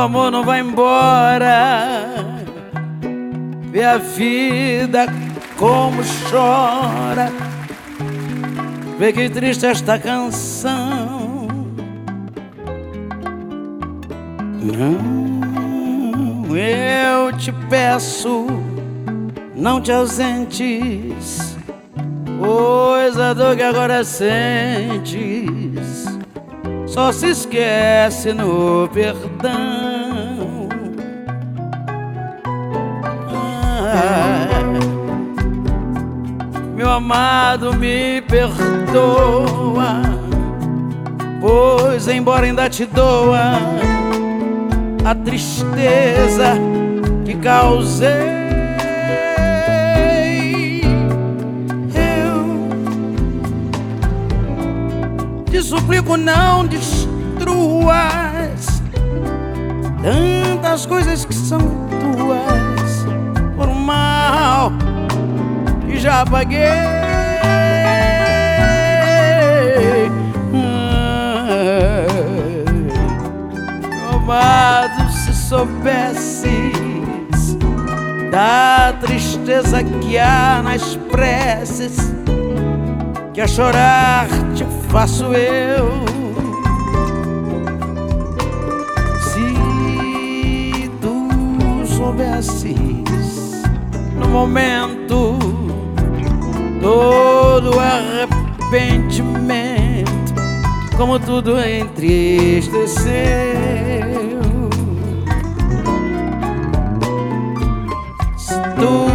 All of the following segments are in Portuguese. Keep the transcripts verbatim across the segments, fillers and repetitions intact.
amor não vai embora. Vê a vida como chora. Vê que triste esta canção. Não, eu te peço, não te ausentes, pois a dor que agora sentes só se esquece no perdão. Ah, meu amado, me perdoa, pois embora ainda te doa a tristeza que causei, eu te suplico, não destruas tantas coisas que são tuas por um mal que já paguei. Meu amado, se soubesses da tristeza que há nas preces, que a chorar te faço eu. Se tu soubesses no momento todo arrependimento, como tudo entristeceu. Se tu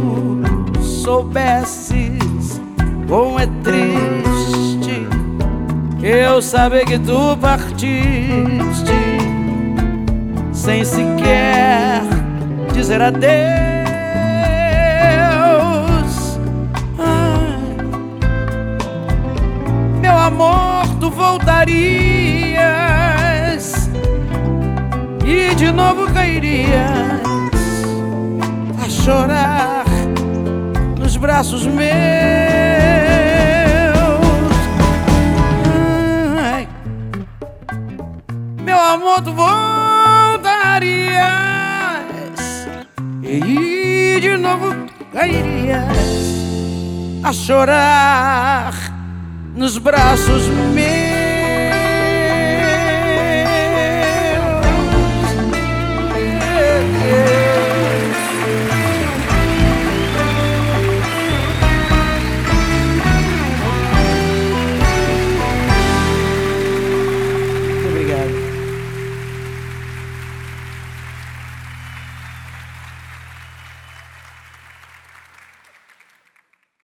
soubesses como é triste eu saber que tu partiste sem sequer dizer adeus. Meu amor, tu voltarias e de novo cairias a chorar nos braços meus. Ai, meu amor, tu voltarias e de novo cairias a chorar nos braços meus.